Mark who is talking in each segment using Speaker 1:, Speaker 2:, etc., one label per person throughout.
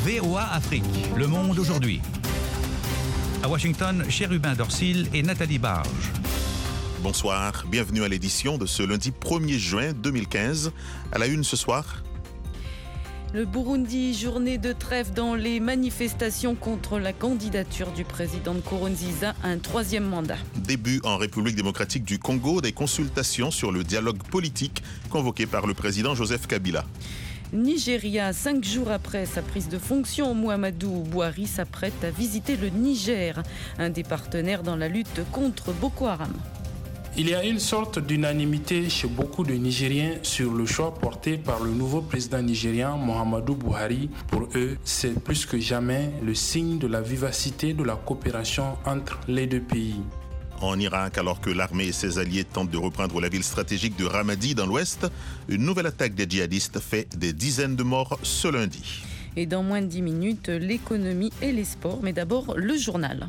Speaker 1: VOA Afrique, Le Monde aujourd'hui. À Washington, Chérubin Dorsil et Nathalie Barge.
Speaker 2: Bonsoir, bienvenue à l'édition de ce lundi 1er juin 2015. À la une ce soir.
Speaker 3: Le Burundi, journée de trêve dans les manifestations contre la candidature du président Nkurunziza à un troisième mandat.
Speaker 2: Début en République démocratique du Congo des consultations sur le dialogue politique convoqué par le président Joseph Kabila.
Speaker 3: Nigeria, 5 jours après sa prise de fonction, Muhammadu Buhari s'apprête à visiter le Niger, un des partenaires dans la lutte contre Boko Haram.
Speaker 4: Il y a une sorte d'unanimité chez beaucoup de Nigériens sur le choix porté par le nouveau président nigérien Muhammadu Buhari. Pour eux, c'est plus que jamais le signe de la vivacité de la coopération entre les deux pays.
Speaker 2: En Irak, alors que l'armée et ses alliés tentent de reprendre la ville stratégique de Ramadi dans l'ouest, une nouvelle attaque des djihadistes fait des dizaines de morts ce lundi.
Speaker 3: Et dans moins de 10 minutes, l'économie et les sports, mais d'abord le journal.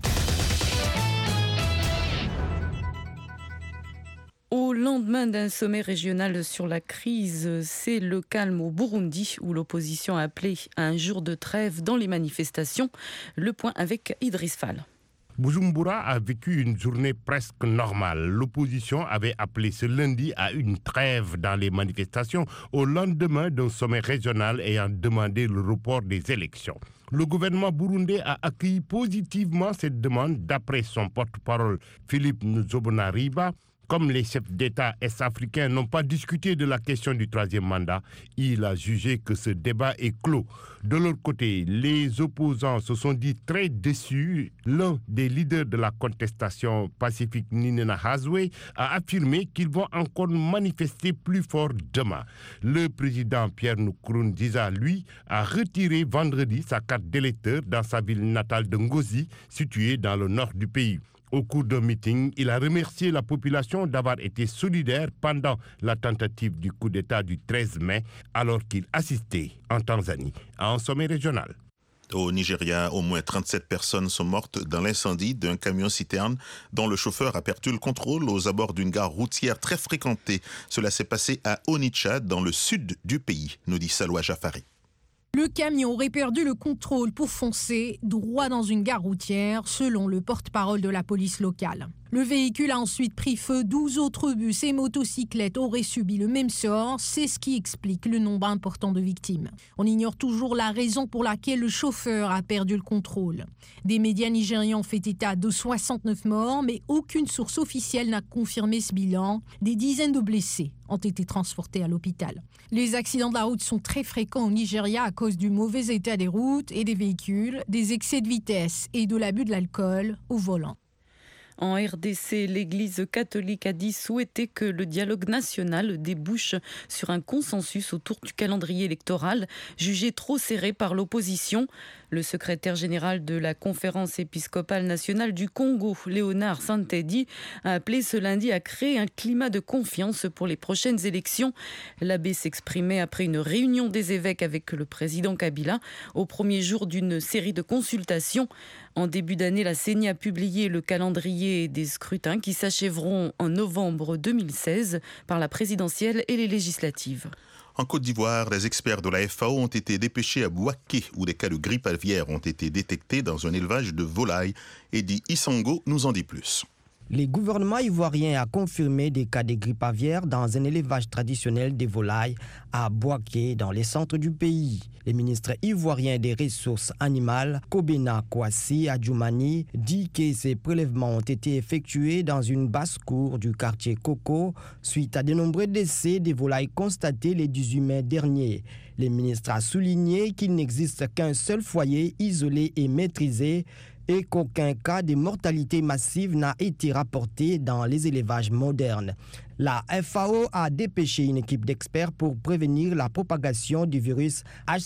Speaker 3: Au lendemain d'un sommet régional sur la crise, c'est le calme au Burundi où l'opposition a appelé à un jour de trêve dans les manifestations. Le point avec Idriss Fall.
Speaker 5: Bujumbura a vécu une journée presque normale. L'opposition avait appelé ce lundi à une trêve dans les manifestations au lendemain d'un sommet régional ayant demandé le report des élections. Le gouvernement burundais a accueilli positivement cette demande d'après son porte-parole Philippe Nzobonariba. Comme les chefs d'État est-africains n'ont pas discuté de la question du troisième mandat, il a jugé que ce débat est clos. De leur côté, les opposants se sont dit très déçus. L'un des leaders de la contestation pacifique, Ninina Hazwe, a affirmé qu'ils vont encore manifester plus fort demain. Le président Pierre Nkurunziza, lui, a retiré vendredi sa carte d'électeur dans sa ville natale de Ngozi, située dans le nord du pays. Au cours d'un meeting, il a remercié la population d'avoir été solidaire pendant la tentative du coup d'État du 13 mai, alors qu'il assistait en Tanzanie à un sommet régional.
Speaker 2: Au Nigeria, au moins 37 personnes sont mortes dans l'incendie d'un camion-citerne dont le chauffeur a perdu le contrôle aux abords d'une gare routière très fréquentée. Cela s'est passé à Onitsha, dans le sud du pays, nous dit Salwa Jafari.
Speaker 6: Le camion aurait perdu le contrôle pour foncer droit dans une gare routière, selon le porte-parole de la police locale. Le véhicule a ensuite pris feu, 12 autres bus et motocyclettes auraient subi le même sort, c'est ce qui explique le nombre important de victimes. On ignore toujours la raison pour laquelle le chauffeur a perdu le contrôle. Des médias nigérians ont fait état de 69 morts, mais aucune source officielle n'a confirmé ce bilan. Des dizaines de blessés ont été transportés à l'hôpital. Les accidents de la route sont très fréquents au Nigeria à cause du mauvais état des routes et des véhicules, des excès de vitesse et de l'abus de l'alcool au volant.
Speaker 3: En RDC, l'Église catholique a dit souhaiter que le dialogue national débouche sur un consensus autour du calendrier électoral, jugé trop serré par l'opposition. Le secrétaire général de la Conférence épiscopale nationale du Congo, Léonard Santedi, a appelé ce lundi à créer un climat de confiance pour les prochaines élections. L'abbé s'exprimait après une réunion des évêques avec le président Kabila au premier jour d'une série de consultations. En début d'année, la CENI a publié le calendrier des scrutins qui s'achèveront en novembre 2016 par la présidentielle et les législatives.
Speaker 2: En Côte d'Ivoire, les experts de la FAO ont été dépêchés à Bouaké, où des cas de grippe aviaire ont été détectés dans un élevage de volailles. Eddie Issango nous en dit plus.
Speaker 7: Le gouvernement ivoirien a confirmé des cas de grippe aviaire dans un élevage traditionnel des volailles à Bouaké, dans les centres du pays. Le ministre ivoirien des Ressources animales, Kobena Kouassi Adjoumani, dit que ces prélèvements ont été effectués dans une basse-cour du quartier Koko suite à de nombreux décès des volailles constatés le 18 mai dernier. Le ministre a souligné qu'il n'existe qu'un seul foyer isolé et maîtrisé et qu'aucun cas de mortalité massive n'a été rapporté dans les élevages modernes. La FAO a dépêché une équipe d'experts pour prévenir la propagation du virus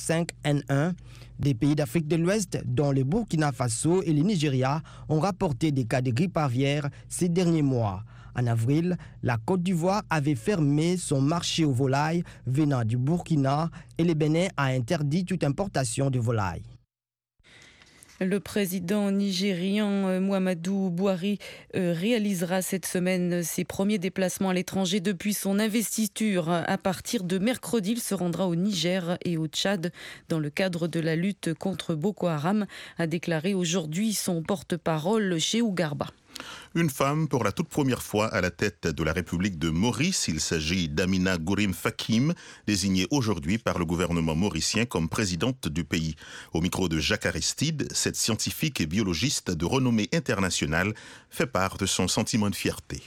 Speaker 7: H5N1. Des pays d'Afrique de l'Ouest, dont le Burkina Faso et le Nigeria, ont rapporté des cas de grippe aviaire ces derniers mois. En avril, la Côte d'Ivoire avait fermé son marché aux volailles venant du Burkina et le Bénin a interdit toute importation de volailles.
Speaker 3: Le président nigérian Muhammadu Buhari réalisera cette semaine ses premiers déplacements à l'étranger depuis son investiture. À partir de mercredi, il se rendra au Niger et au Tchad dans le cadre de la lutte contre Boko Haram, a déclaré aujourd'hui son porte-parole Shehu Garba.
Speaker 2: Une femme pour la toute première fois à la tête de la République de Maurice. Il s'agit d'Amina Gourim Fakim, désignée aujourd'hui par le gouvernement mauricien comme présidente du pays. Au micro de Jacques Aristide, cette scientifique et biologiste de renommée internationale fait part de son sentiment de fierté.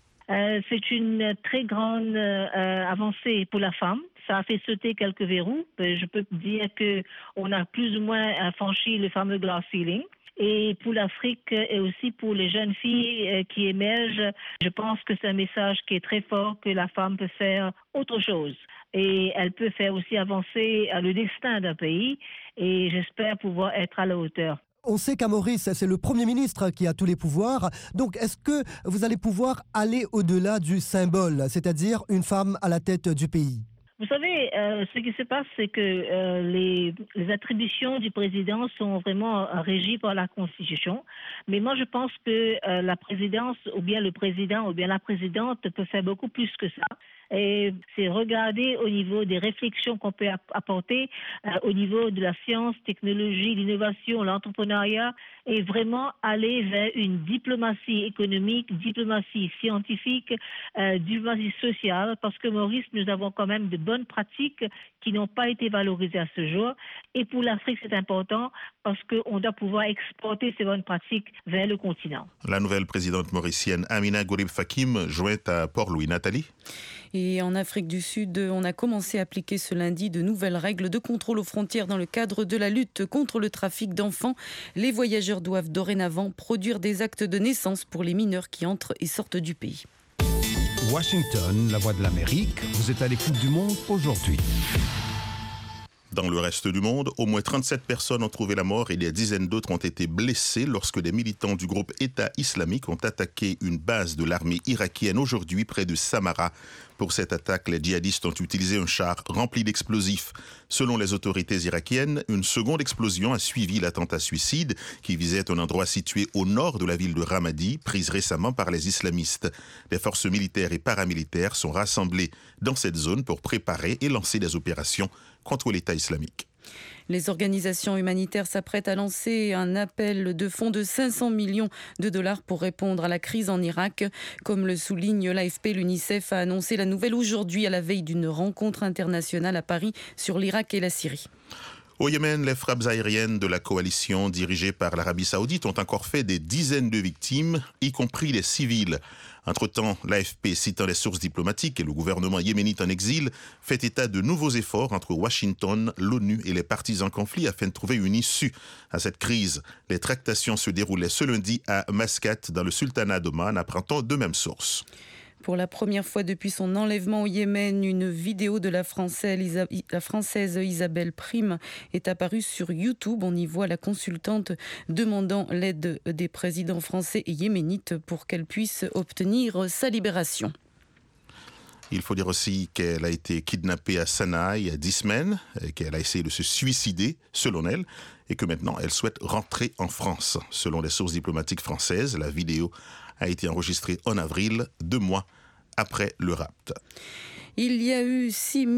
Speaker 8: C'est une très grande avancée pour la femme. Ça a fait sauter quelques verrous. Je peux dire qu'on a plus ou moins franchi le fameux glass ceiling. Et pour l'Afrique et aussi pour les jeunes filles qui émergent, je pense que c'est un message qui est très fort, que la femme peut faire autre chose. Et elle peut faire aussi avancer le destin d'un pays. Et j'espère pouvoir être à la hauteur.
Speaker 9: On sait qu'à Maurice, c'est le Premier ministre qui a tous les pouvoirs. Donc, est-ce que vous allez pouvoir aller au-delà du symbole, c'est-à-dire une femme à la tête du pays ?
Speaker 8: Vous savez, ce qui se passe, c'est que les attributions du président sont vraiment régies par la Constitution. Mais moi, je pense que la présidence, ou bien le président, ou bien la présidente peut faire beaucoup plus que ça. Et c'est regarder au niveau des réflexions qu'on peut apporter au niveau de la science, technologie, l'innovation, l'entrepreneuriat, et vraiment aller vers une diplomatie économique, diplomatie scientifique, diplomatie sociale, parce que Maurice, nous avons quand même de bonnes pratiques qui n'ont pas été valorisées à ce jour. Et pour l'Afrique, c'est important parce qu'on doit pouvoir exporter ces bonnes pratiques vers le continent.
Speaker 2: La nouvelle présidente mauricienne Amina Gourim Fakim, jointe à Port-Louis. Nathalie ?
Speaker 3: Et en Afrique du Sud, on a commencé à appliquer ce lundi de nouvelles règles de contrôle aux frontières dans le cadre de la lutte contre le trafic d'enfants. Les voyageurs doivent dorénavant produire des actes de naissance pour les mineurs qui entrent et sortent du pays.
Speaker 1: Washington, la voix de l'Amérique, vous êtes à l'écoute du monde aujourd'hui.
Speaker 2: Dans le reste du monde, au moins 37 personnes ont trouvé la mort et des dizaines d'autres ont été blessées lorsque des militants du groupe État islamique ont attaqué une base de l'armée irakienne aujourd'hui près de Samara. Pour cette attaque, les djihadistes ont utilisé un char rempli d'explosifs. Selon les autorités irakiennes, une seconde explosion a suivi l'attentat suicide qui visait un endroit situé au nord de la ville de Ramadi, prise récemment par les islamistes. Les forces militaires et paramilitaires sont rassemblées dans cette zone pour préparer et lancer des opérations contre l'État islamique.
Speaker 3: Les organisations humanitaires s'apprêtent à lancer un appel de fonds de 500 millions de dollars pour répondre à la crise en Irak. Comme le souligne l'AFP, l'UNICEF a annoncé la nouvelle aujourd'hui à la veille d'une rencontre internationale à Paris sur l'Irak et la Syrie.
Speaker 2: Au Yémen, les frappes aériennes de la coalition dirigée par l'Arabie Saoudite ont encore fait des dizaines de victimes, y compris les civils. Entre-temps, l'AFP, citant les sources diplomatiques et le gouvernement yéménite en exil, fait état de nouveaux efforts entre Washington, l'ONU et les parties en conflit afin de trouver une issue à cette crise. Les tractations se déroulaient ce lundi à Mascate, dans le sultanat d'Oman, apprend-on de même source.
Speaker 3: Pour la première fois depuis son enlèvement au Yémen, une vidéo de la Française Isabelle Prime est apparue sur YouTube. On y voit la consultante demandant l'aide des présidents français et yéménites pour qu'elle puisse obtenir sa libération.
Speaker 2: Il faut dire aussi qu'elle a été kidnappée à Sanaa il y a 10 semaines, qu'elle a essayé de se suicider, selon elle, et que maintenant elle souhaite rentrer en France. Selon les sources diplomatiques françaises, la vidéo a été enregistrée en avril, 2 mois après le rapt.
Speaker 3: Il y a eu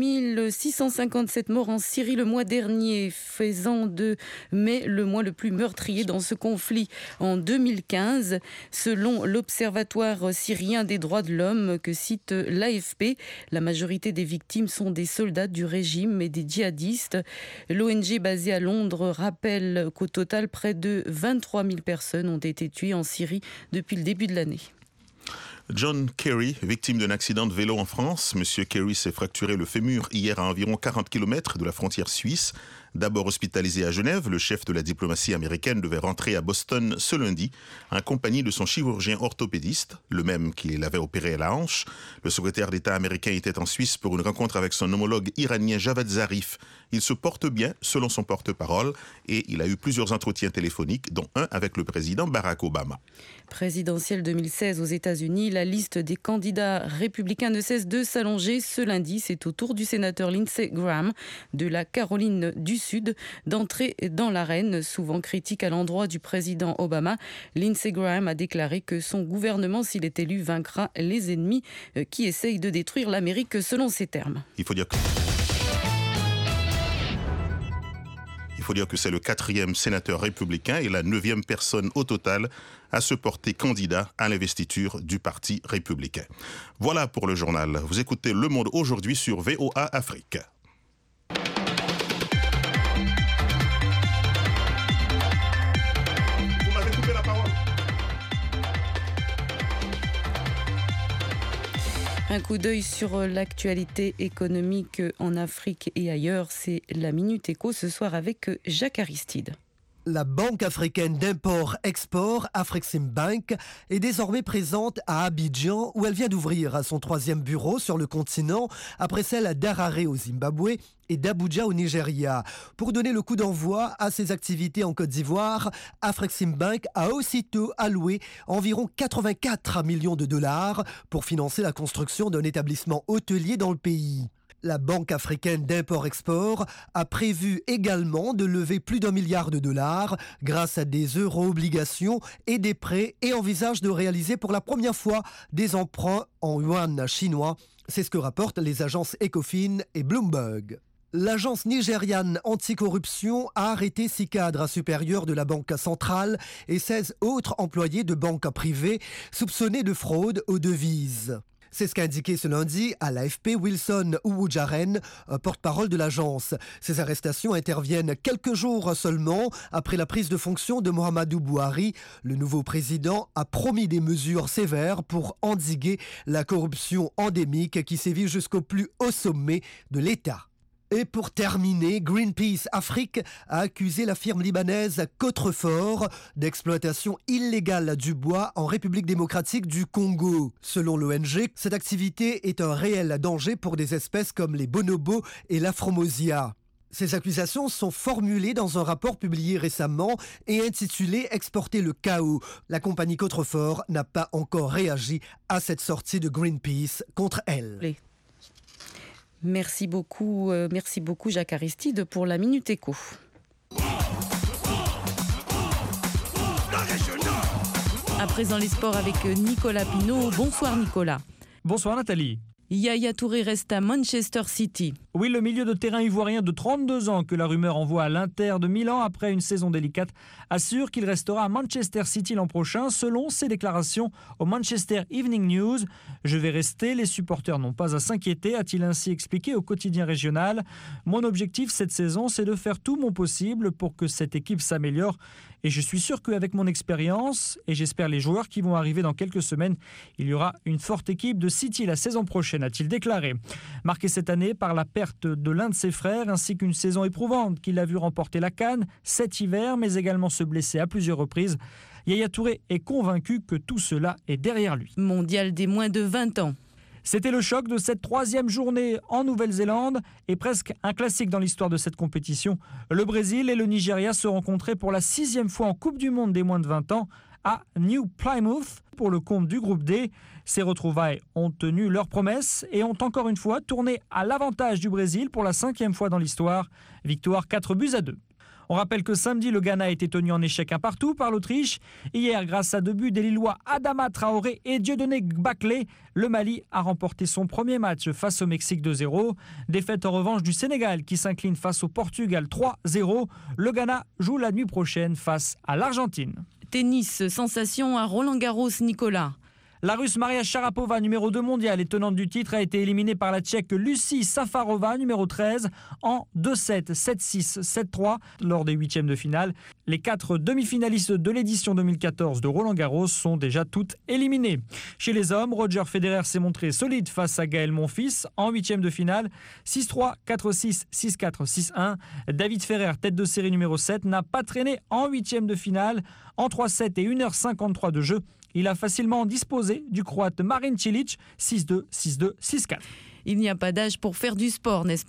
Speaker 3: 6657 morts en Syrie le mois dernier, faisant de mai le mois le plus meurtrier dans ce conflit en 2015. Selon l'Observatoire syrien des droits de l'homme que cite l'AFP, la majorité des victimes sont des soldats du régime et des djihadistes. L'ONG basée à Londres rappelle qu'au total, près de 23 000 personnes ont été tuées en Syrie depuis le début de l'année.
Speaker 2: John Kerry, victime d'un accident de vélo en France. Monsieur Kerry s'est fracturé le fémur hier à environ 40 km de la frontière suisse. D'abord hospitalisé à Genève, le chef de la diplomatie américaine devait rentrer à Boston ce lundi, en compagnie de son chirurgien orthopédiste, le même qui l'avait opéré à la hanche. Le secrétaire d'État américain était en Suisse pour une rencontre avec son homologue iranien Javad Zarif. Il se porte bien, selon son porte-parole, et il a eu plusieurs entretiens téléphoniques, dont un avec le président Barack Obama.
Speaker 3: Présidentielle 2016 aux États-Unis, la liste des candidats républicains ne cesse de s'allonger. Ce lundi, c'est au tour du sénateur Lindsey Graham de la Caroline du Sud Sud d'entrer dans l'arène. Souvent critique à l'endroit du président Obama, Lindsey Graham a déclaré que son gouvernement, s'il est élu, vaincra les ennemis qui essayent de détruire l'Amérique, selon ses termes.
Speaker 2: Il faut dire que c'est le 4e sénateur républicain et la 9e personne au total à se porter candidat à l'investiture du Parti républicain. Voilà pour le journal. Vous écoutez Le Monde aujourd'hui sur VOA Afrique. Vous m'avez coupé la parole.
Speaker 3: Un coup d'œil sur l'actualité économique en Afrique et ailleurs, c'est la Minute Éco ce soir avec Jacques Aristide.
Speaker 9: La banque africaine d'import-export, Afreximbank, est désormais présente à Abidjan, où elle vient d'ouvrir son 3e bureau sur le continent, après celle d'Harare au Zimbabwe et d'Abuja au Nigeria. Pour donner le coup d'envoi à ses activités en Côte d'Ivoire, Afreximbank a aussitôt alloué environ 84 millions de dollars pour financer la construction d'un établissement hôtelier dans le pays. La Banque africaine d'import-export a prévu également de lever plus d'1 milliard de dollars grâce à des euro-obligations et des prêts et envisage de réaliser pour la première fois des emprunts en yuan chinois. C'est ce que rapportent les agences Ecofin et Bloomberg. L'agence nigériane anticorruption a arrêté 6 cadres supérieurs de la Banque centrale et 16 autres employés de banques privées soupçonnés de fraude aux devises. C'est ce qu'a indiqué ce lundi à l'AFP Wilson Ouwoudjaren, porte-parole de l'agence. Ces arrestations interviennent quelques jours seulement après la prise de fonction de Mohamedou Buhari. Le nouveau président a promis des mesures sévères pour endiguer la corruption endémique qui sévit jusqu'au plus haut sommet de l'État. Et pour terminer, Greenpeace Afrique a accusé la firme libanaise Cotrefort d'exploitation illégale du bois en République démocratique du Congo. Selon l'ONG, cette activité est un réel danger pour des espèces comme les bonobos et l'afromosia. Ces accusations sont formulées dans un rapport publié récemment et intitulé « Exporter le chaos ». La compagnie Cotrefort n'a pas encore réagi à cette sortie de Greenpeace contre elle.
Speaker 3: Merci beaucoup Jacques Aristide pour la Minute Éco. À présent les sports avec Nicolas Pinault. Bonsoir Nicolas.
Speaker 10: Bonsoir Nathalie.
Speaker 3: Yaya Touré reste à Manchester City.
Speaker 10: Oui, le milieu de terrain ivoirien de 32 ans que la rumeur envoie à l'Inter de Milan après une saison délicate assure qu'il restera à Manchester City l'an prochain selon ses déclarations au Manchester Evening News. Je vais rester, les supporters n'ont pas à s'inquiéter, a-t-il ainsi expliqué au quotidien régional. Mon objectif cette saison, c'est de faire tout mon possible pour que cette équipe s'améliore. Et je suis sûr qu'avec mon expérience, et j'espère les joueurs qui vont arriver dans quelques semaines, il y aura une forte équipe de City la saison prochaine, a-t-il déclaré. Marqué cette année par la perte de l'un de ses frères, ainsi qu'une saison éprouvante qui l'a vu remporter la CAN cet hiver, mais également se blesser à plusieurs reprises. Yaya Touré est convaincu que tout cela est derrière lui.
Speaker 3: Mondial des moins de 20 ans.
Speaker 10: C'était le choc de cette 3e journée en Nouvelle-Zélande et presque un classique dans l'histoire de cette compétition. Le Brésil et le Nigeria se rencontraient pour la 6e fois en Coupe du Monde des moins de 20 ans à New Plymouth pour le compte du groupe D. Ces retrouvailles ont tenu leurs promesses et ont encore une fois tourné à l'avantage du Brésil pour la 5e fois dans l'histoire. Victoire 4-2. On rappelle que samedi, le Ghana a été tenu en échec 1-1 par l'Autriche. Hier, grâce à 2 buts des Lillois Adama Traoré et Dieudonné Baklé, le Mali a remporté son premier match face au Mexique 2-0. Défaite en revanche du Sénégal qui s'incline face au Portugal 3-0. Le Ghana joue la nuit prochaine face à l'Argentine.
Speaker 3: Tennis, sensation à Roland-Garros, Nicolas.
Speaker 10: La Russe Maria Sharapova, numéro 2 mondiale et tenante du titre, a été éliminée par la Tchèque Lucie Safarova, numéro 13, en 2-7, 7-6, 7-3 lors des 8e de finale. Les 4 demi-finalistes de l'édition 2014 de Roland-Garros sont déjà toutes éliminées. Chez les hommes, Roger Federer s'est montré solide face à Gaël Monfils en 8e de finale. 6-3, 4-6, 6-4, 6-1. David Ferrer, tête de série numéro 7, n'a pas traîné en 8e de finale. En 3-7 et 1h53 de jeu, il a facilement disposé du Croate Marin Cilic, 6-2, 6-2, 6-4.
Speaker 3: Il n'y a pas d'âge pour faire du sport, n'est-ce pas Nicolas ?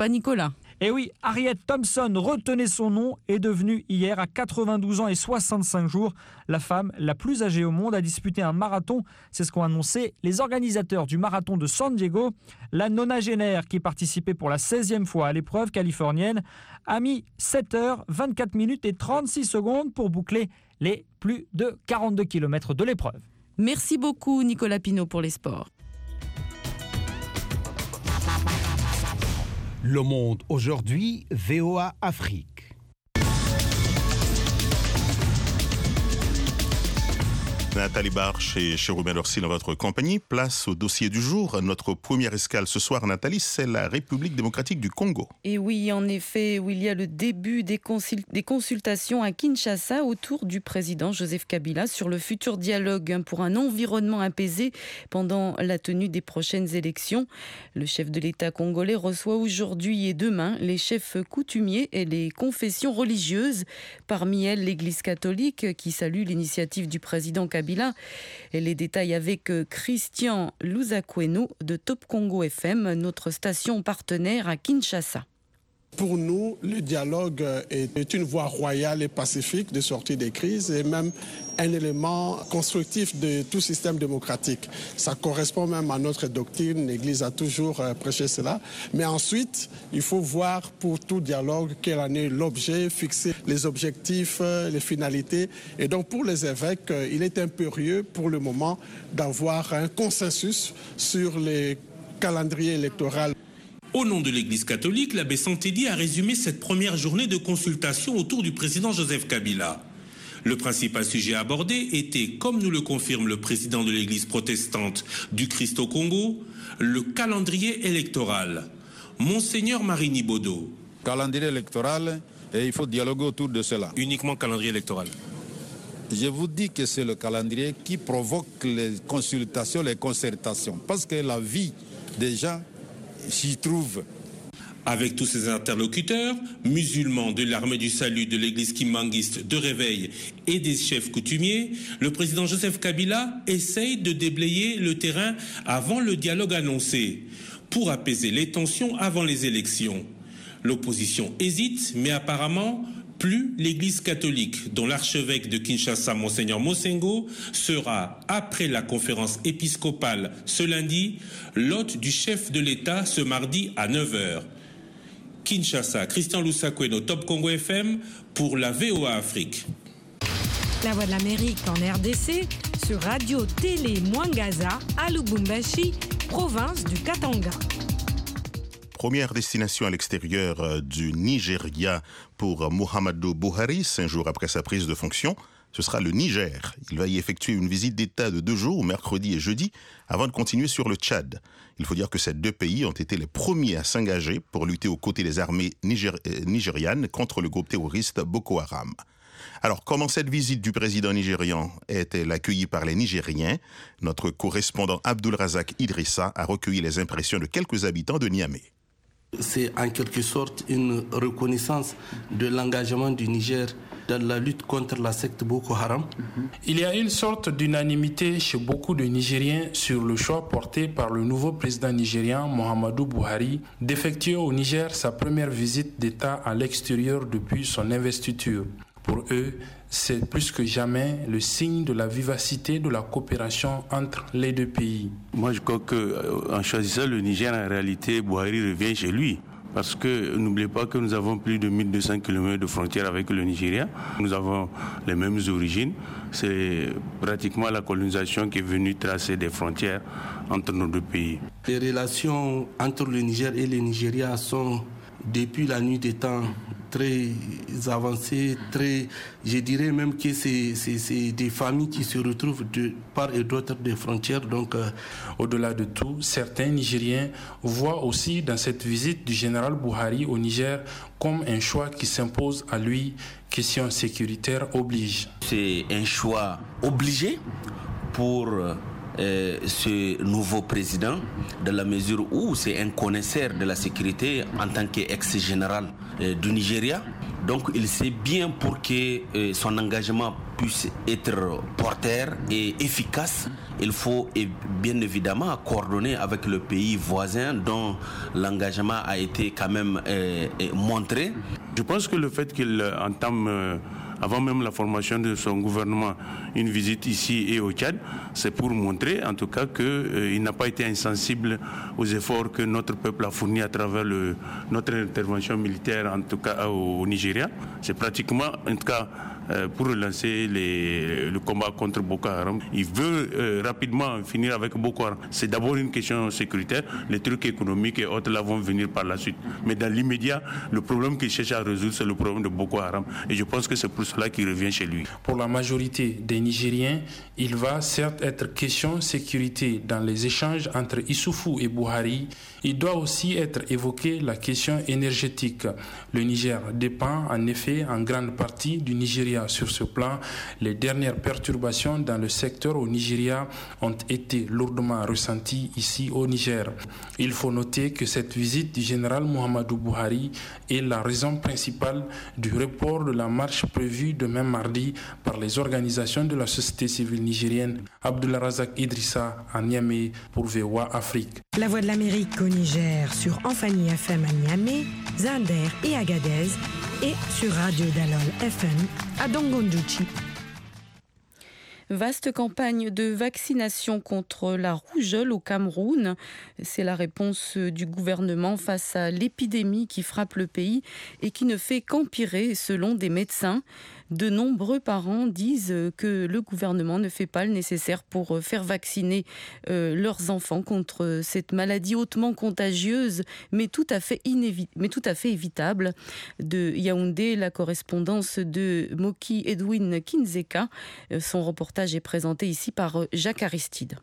Speaker 10: Et oui, Harriet Thompson, retenez son nom, est devenue hier à 92 ans et 65 jours la femme la plus âgée au monde à disputer un marathon. C'est ce qu'ont annoncé les organisateurs du marathon de San Diego. La nonagénaire qui participait pour la 16e fois à l'épreuve californienne a mis 7 heures, 24 minutes et 36 secondes pour boucler les plus de 42 km de l'épreuve.
Speaker 3: Merci beaucoup Nicolas Pinault pour les sports.
Speaker 11: Le Monde aujourd'hui, VOA Afrique.
Speaker 2: Nathalie Barche et Chérubin Dorsil en votre compagnie. Place au dossier du jour. Notre première escale ce soir, Nathalie, c'est la République démocratique du Congo.
Speaker 3: Et oui, en effet, où il y a le début des consultations à Kinshasa autour du président Joseph Kabila sur le futur dialogue pour un environnement apaisé pendant la tenue des prochaines élections. Le chef de l'État congolais reçoit aujourd'hui et demain les chefs coutumiers et les confessions religieuses. Parmi elles, l'Église catholique qui salue l'initiative du président Kabila. Et les détails avec Christian Luzakweno de Top Congo FM, notre station partenaire à Kinshasa.
Speaker 12: Pour nous, le dialogue est une voie royale et pacifique de sortie des crises et même un élément constructif de tout système démocratique. Ça correspond même à notre doctrine, l'Église a toujours prêché cela. Mais ensuite, il faut voir pour tout dialogue quel en est l'objet, fixer les objectifs, les finalités. Et donc pour les évêques, il est impérieux pour le moment d'avoir un consensus sur les calendriers électoraux.
Speaker 13: Au nom de l'Église catholique, l'abbé Santelli a résumé cette première journée de consultation autour du président Joseph Kabila. Le principal sujet abordé était, comme nous le confirme le président de l'Église protestante du Christ au Congo, le calendrier électoral. Monseigneur Marini Bodo.
Speaker 14: Calendrier électoral, et il faut dialoguer autour de cela.
Speaker 13: Uniquement calendrier électoral.
Speaker 14: Je vous dis que c'est le calendrier qui provoque les consultations, les concertations, parce que la vie des gens s'y trouve.
Speaker 13: Avec tous ses interlocuteurs, musulmans de l'armée du salut, de l'église kimbanguiste de Réveil et des chefs coutumiers, le président Joseph Kabila essaye de déblayer le terrain avant le dialogue annoncé, pour apaiser les tensions avant les élections. L'opposition hésite, mais apparemment, plus l'Église catholique, dont l'archevêque de Kinshasa, Monseigneur Mosengo, sera, après la conférence épiscopale ce lundi, l'hôte du chef de l'État ce mardi à 9h. Kinshasa, Christian Luzakweno, Top Congo FM, pour la VOA Afrique.
Speaker 15: La Voix de l'Amérique en RDC, sur Radio Télé Mwangaza, à Lubumbashi, province du Katanga.
Speaker 2: Première destination à l'extérieur du Nigeria pour Muhammadu Buhari, 5 jours après sa prise de fonction. Ce sera le Niger. Il va y effectuer une visite d'État de 2 jours, mercredi et jeudi, avant de continuer sur le Tchad. Il faut dire que ces 2 pays ont été les premiers à s'engager pour lutter aux côtés des armées nigérianes contre le groupe terroriste Boko Haram. Alors, comment cette visite du président nigérian est-elle accueillie par les Nigériens? Notre correspondant Abdul Razak Idrissa a recueilli les impressions de quelques habitants de Niamey.
Speaker 16: C'est en quelque sorte une reconnaissance de l'engagement du Niger dans la lutte contre la secte Boko Haram.
Speaker 4: Il y a une sorte d'unanimité chez beaucoup de Nigériens sur le choix porté par le nouveau président nigérian Muhammadu Buhari d'effectuer au Niger sa première visite d'État à l'extérieur depuis son investiture. Pour eux, c'est plus que jamais le signe de la vivacité de la coopération entre les 2 pays.
Speaker 17: Moi, je crois qu'en choisissant le Niger, en réalité, Buhari revient chez lui. Parce que n'oubliez pas que nous avons plus de 1200 km de frontières avec le Nigeria. Nous avons les mêmes origines. C'est pratiquement la colonisation qui est venue tracer des frontières entre nos 2 pays.
Speaker 16: Les relations entre le Niger et le Nigeria sont, depuis la nuit des temps, très avancées, je dirais même que c'est des familles qui se retrouvent de part et d'autre des frontières. Donc,
Speaker 4: au-delà de tout, certains Nigériens voient aussi dans cette visite du général Buhari au Niger comme un choix qui s'impose à lui, question sécuritaire oblige.
Speaker 18: C'est un choix obligé pour ce nouveau président, dans la mesure où c'est un connaisseur de la sécurité en tant qu'ex-général du Nigeria. Donc il sait bien pour que son engagement puisse être porteur et efficace, il faut bien évidemment coordonner avec le pays voisin dont l'engagement a été quand même montré.
Speaker 17: Je pense que le fait qu'il entame avant même la formation de son gouvernement, une visite ici et au Tchad, c'est pour montrer en tout cas qu'il n'a pas été insensible aux efforts que notre peuple a fournis à travers notre intervention militaire, en tout cas au Nigeria. C'est pratiquement, en tout cas, pour relancer le combat contre Boko Haram. Il veut rapidement finir avec Boko Haram. C'est d'abord une question sécuritaire. Les trucs économiques et autres là vont venir par la suite. Mais dans l'immédiat, le problème qu'il cherche à résoudre, c'est le problème de Boko Haram. Et je pense que c'est pour cela qu'il revient chez lui.
Speaker 4: Pour la majorité des Nigériens, il va certes être question sécurité dans les échanges entre Issoufou et Buhari. Il doit aussi être évoqué la question énergétique. Le Niger dépend en effet en grande partie du Nigeria. Sur ce plan, les dernières perturbations dans le secteur au Nigeria ont été lourdement ressenties ici au Niger. Il faut noter que cette visite du général Muhammadu Buhari est la raison principale du report de la marche prévue demain mardi par les organisations de la société civile nigérienne. Abdullah Razak Idrissa à Niamey pour VOA Afrique.
Speaker 15: La Voix de l'Amérique au Niger sur Enfani FM à Niamey, Zander et Agadez et sur Radio Dalol FM à Dongondouchi.
Speaker 3: Vaste campagne de vaccination contre la rougeole au Cameroun. C'est la réponse du gouvernement face à l'épidémie qui frappe le pays et qui ne fait qu'empirer selon des médecins. De nombreux parents disent que le gouvernement ne fait pas le nécessaire pour faire vacciner leurs enfants contre cette maladie hautement contagieuse, mais tout à fait évitable. De Yaoundé, la correspondance de Moki Edwin Kinzeka. Son reportage est présenté ici par Jacques Aristide.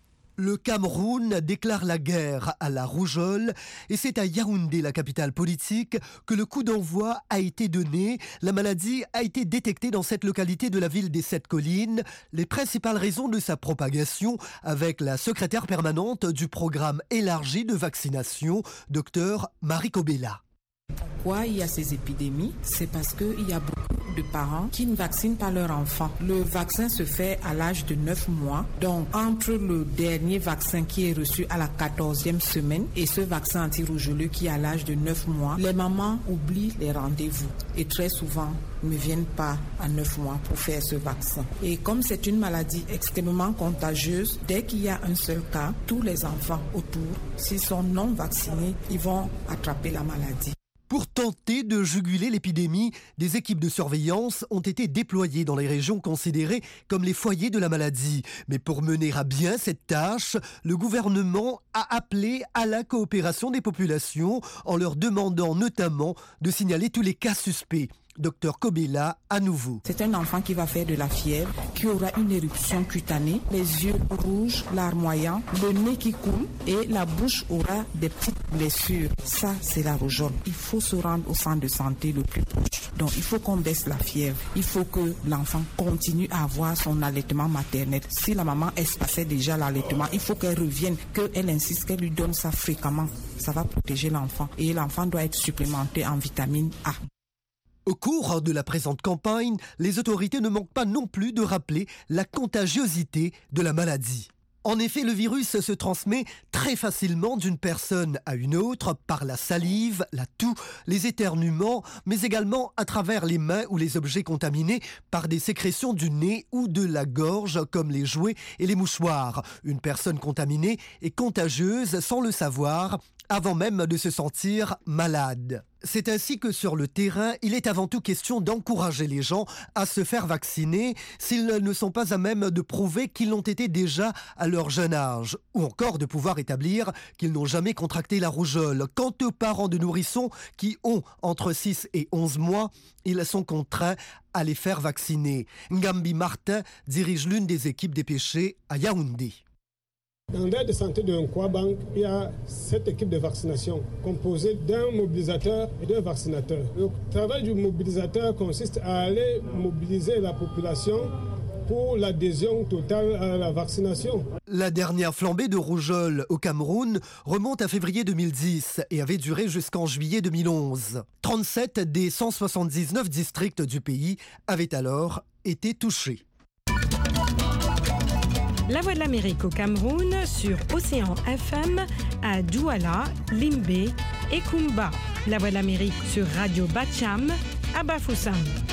Speaker 9: Le Cameroun déclare la guerre à la rougeole et c'est à Yaoundé, la capitale politique, que le coup d'envoi a été donné. La maladie a été détectée dans cette localité de la ville des Sept Collines. Les principales raisons de sa propagation avec la secrétaire permanente du programme élargi de vaccination, Dr Marie Kobela.
Speaker 19: Pourquoi il y a ces épidémies? C'est parce qu'il y a beaucoup de parents qui ne vaccinent pas leurs enfants. Le vaccin se fait à l'âge de 9 mois. Donc, entre le dernier vaccin qui est reçu à la 14e semaine et ce vaccin anti-rougeoleux qui est à l'âge de 9 mois, les mamans oublient les rendez-vous et très souvent ne viennent pas à 9 mois pour faire ce vaccin. Et comme c'est une maladie extrêmement contagieuse, dès qu'il y a un seul cas, tous les enfants autour, s'ils sont non vaccinés, ils vont attraper la maladie.
Speaker 9: Pour tenter de juguler l'épidémie, des équipes de surveillance ont été déployées dans les régions considérées comme les foyers de la maladie. Mais pour mener à bien cette tâche, le gouvernement a appelé à la coopération des populations en leur demandant notamment de signaler tous les cas suspects. Docteur Kobela, à nouveau.
Speaker 19: C'est un enfant qui va faire de la fièvre, qui aura une éruption cutanée, les yeux rouges, larmoyants, le nez qui coule et la bouche aura des petites blessures. Ça, c'est la rougeole. Il faut se rendre au centre de santé le plus proche. Donc, il faut qu'on baisse la fièvre. Il faut que l'enfant continue à avoir son allaitement maternel. Si la maman espaçait déjà l'allaitement, il faut qu'elle revienne, qu'elle insiste, qu'elle lui donne ça fréquemment. Ça va protéger l'enfant. Et l'enfant doit être supplémenté en vitamine A.
Speaker 9: Au cours de la présente campagne, les autorités ne manquent pas non plus de rappeler la contagiosité de la maladie. En effet, le virus se transmet très facilement d'une personne à une autre par la salive, la toux, les éternuements, mais également à travers les mains ou les objets contaminés par des sécrétions du nez ou de la gorge comme les jouets et les mouchoirs. Une personne contaminée est contagieuse sans le savoir avant même de se sentir malade. C'est ainsi que sur le terrain, il est avant tout question d'encourager les gens à se faire vacciner s'ils ne sont pas à même de prouver qu'ils l'ont été déjà à leur jeune âge, ou encore de pouvoir établir qu'ils n'ont jamais contracté la rougeole. Quant aux parents de nourrissons qui ont entre 6 et 11 mois, ils sont contraints à les faire vacciner. Ngambi Martin dirige l'une des équipes dépêchées à Yaoundé.
Speaker 20: Dans l'aire de santé de Nkwabank, il y a 7 équipes de vaccination composées d'un mobilisateur et d'un vaccinateur. Le travail du mobilisateur consiste à aller mobiliser la population pour l'adhésion totale à la vaccination.
Speaker 9: La dernière flambée de rougeole au Cameroun remonte à février 2010 et avait duré jusqu'en juillet 2011. 37 des 179 districts du pays avaient alors été touchés.
Speaker 15: La Voix de l'Amérique au Cameroun sur Océan FM à Douala, Limbé et Kumba. La Voix de l'Amérique sur Radio Bacham à Bafoussam.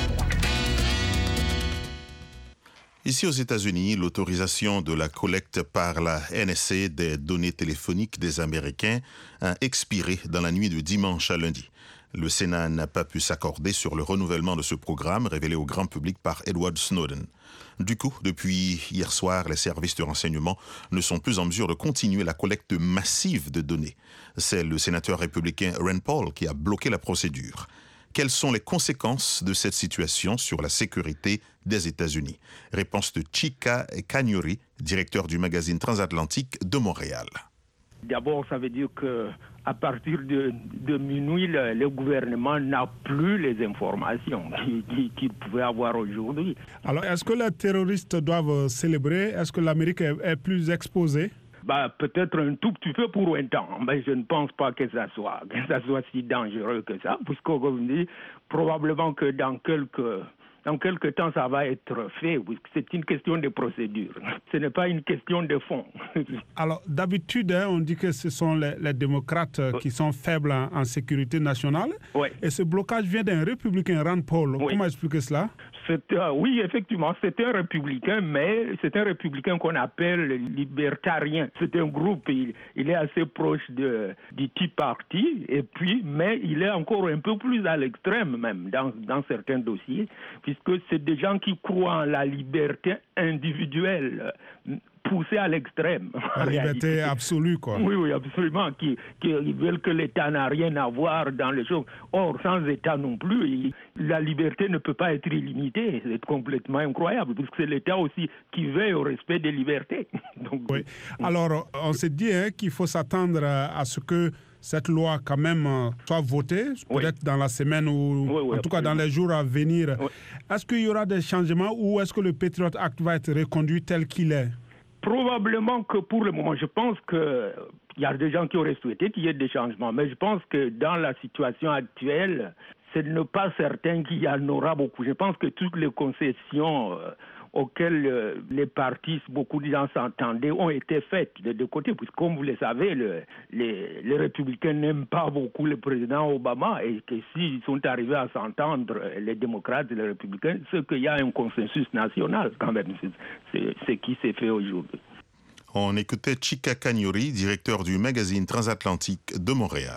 Speaker 2: Ici aux États-Unis, l'autorisation de la collecte par la NSA des données téléphoniques des Américains a expiré dans la nuit de dimanche à lundi. Le Sénat n'a pas pu s'accorder sur le renouvellement de ce programme révélé au grand public par Edward Snowden. Du coup, depuis hier soir, les services de renseignement ne sont plus en mesure de continuer la collecte massive de données. C'est le sénateur républicain Rand Paul qui a bloqué la procédure. Quelles sont les conséquences de cette situation sur la sécurité des États-Unis? Réponse de Chika Kanyori, directeur du magazine Transatlantique de Montréal.
Speaker 21: D'abord, ça veut dire qu'à partir de minuit, le gouvernement n'a plus les informations qu'il pouvait avoir aujourd'hui.
Speaker 22: Alors, est-ce que les terroristes doivent célébrer? Est-ce que l'Amérique est plus exposée?
Speaker 21: Peut-être un tout petit peu pour un temps, mais je ne pense pas que ça soit si dangereux que ça, puisque comme dit, probablement que dans quelques temps, ça va être fait, puisque c'est une question de procédure. Ce n'est pas une question de fond.
Speaker 22: Alors, d'habitude, on dit que ce sont les démocrates qui sont faibles en sécurité nationale.
Speaker 21: Oui.
Speaker 22: Et ce blocage vient d'un républicain, Rand Paul. Oui. Comment expliquer cela?
Speaker 21: Oui, effectivement, c'est un républicain, mais c'est un républicain qu'on appelle libertarien. C'est un groupe, il est assez proche du Tea Party, mais il est encore un peu plus à l'extrême même dans certains dossiers, puisque c'est des gens qui croient en la liberté individuelle, poussée à l'extrême.
Speaker 22: La liberté absolue, quoi.
Speaker 21: Oui, absolument. Qui veulent que l'État n'a rien à voir dans les choses. Or, sans État non plus, la liberté ne peut pas être illimitée. C'est complètement incroyable, puisque c'est l'État aussi qui veille au respect des libertés. Donc,
Speaker 22: oui. Alors, on s'est dit qu'il faut s'attendre à ce que cette loi, quand même, soit votée, peut-être dans la semaine ou en tout cas dans les jours à venir. Oui. Est-ce qu'il y aura des changements ou est-ce que le Patriot Act va être reconduit tel qu'il est?
Speaker 21: Probablement que pour le moment, je pense qu'il y a des gens qui auraient souhaité qu'il y ait des changements, mais je pense que dans la situation actuelle, ce n'est pas certain qu'il y en aura beaucoup. Je pense que toutes les concessions auxquelles les partis, beaucoup de gens s'entendaient, ont été faites de deux côtés, puisque comme vous le savez, les républicains n'aiment pas beaucoup le président Obama, et que s'ils sont arrivés à s'entendre, les démocrates et les républicains, c'est qu'il y a un consensus national quand même, c'est ce qui s'est fait aujourd'hui.
Speaker 2: On écoutait Chika Kanyori, directeur du magazine Transatlantique de Montréal.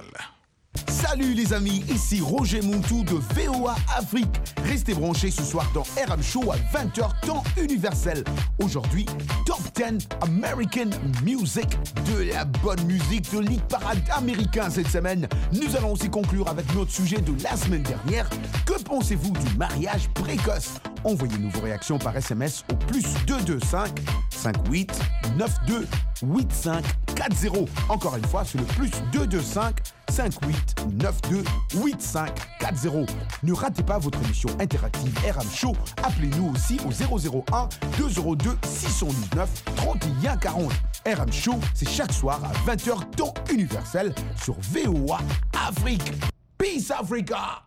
Speaker 23: Salut les amis, ici Roger Montou de VOA Afrique. Restez branchés ce soir dans RM Show à 20h temps universel. Aujourd'hui, Top 10 American Music. De la bonne musique de l'hit parade américain cette semaine. Nous allons aussi conclure avec notre sujet de la semaine dernière. Que pensez-vous du mariage précoce? Envoyez-nous vos réactions par SMS au +225 58 92 85 40. Encore une fois, c'est le +225 58 92 85 40. Ne ratez pas votre émission interactive RM Show. Appelez-nous aussi au 001 202 619 31 40. RM Show, c'est chaque soir à 20h temps universel sur VOA Afrique. Peace Africa!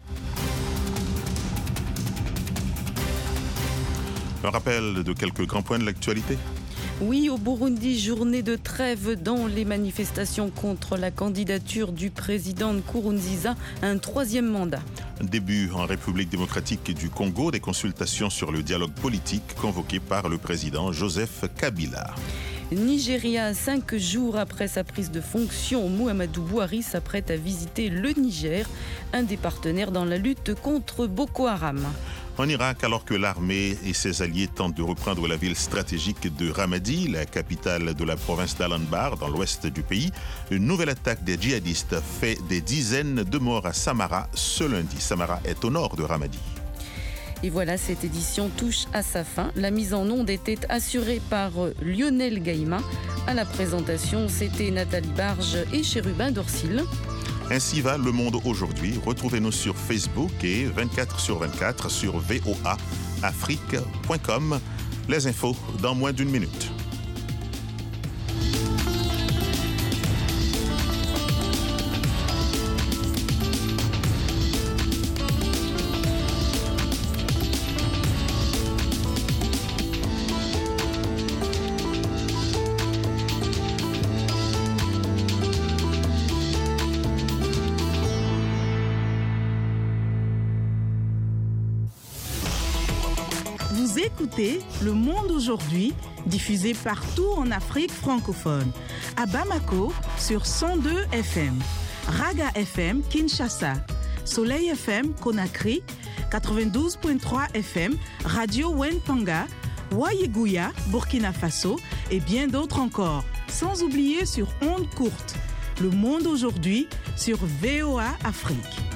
Speaker 2: Un rappel de quelques grands points de l'actualité.
Speaker 3: Oui, au Burundi, journée de trêve dans les manifestations contre la candidature du président Nkurunziza à un 3e mandat.
Speaker 2: Début en République démocratique du Congo des consultations sur le dialogue politique convoqué par le président Joseph Kabila.
Speaker 3: Nigeria, 5 jours après sa prise de fonction, Muhammadu Buhari s'apprête à visiter le Niger, un des partenaires dans la lutte contre Boko Haram.
Speaker 2: En Irak, alors que l'armée et ses alliés tentent de reprendre la ville stratégique de Ramadi, la capitale de la province d'Al-Anbar, dans l'ouest du pays, une nouvelle attaque des djihadistes fait des dizaines de morts à Samara ce lundi. Samara est au nord de Ramadi.
Speaker 3: Et voilà, cette édition touche à sa fin. La mise en onde était assurée par Lionel Gaïma. À la présentation, c'était Nathalie Barge et Chérubin Dorsil.
Speaker 2: Ainsi va le monde aujourd'hui. Retrouvez-nous sur Facebook et 24/24 sur voaafrique.com. Les infos dans moins d'une minute.
Speaker 5: Vous écoutez Le Monde aujourd'hui, diffusé partout en Afrique francophone. À Bamako, sur 102 FM. Raga FM, Kinshasa. Soleil FM, Conakry. 92.3 FM, Radio Wentanga. Wayeguya, Burkina Faso. Et bien d'autres encore. Sans oublier sur ondes courtes. Le Monde aujourd'hui, sur VOA Afrique.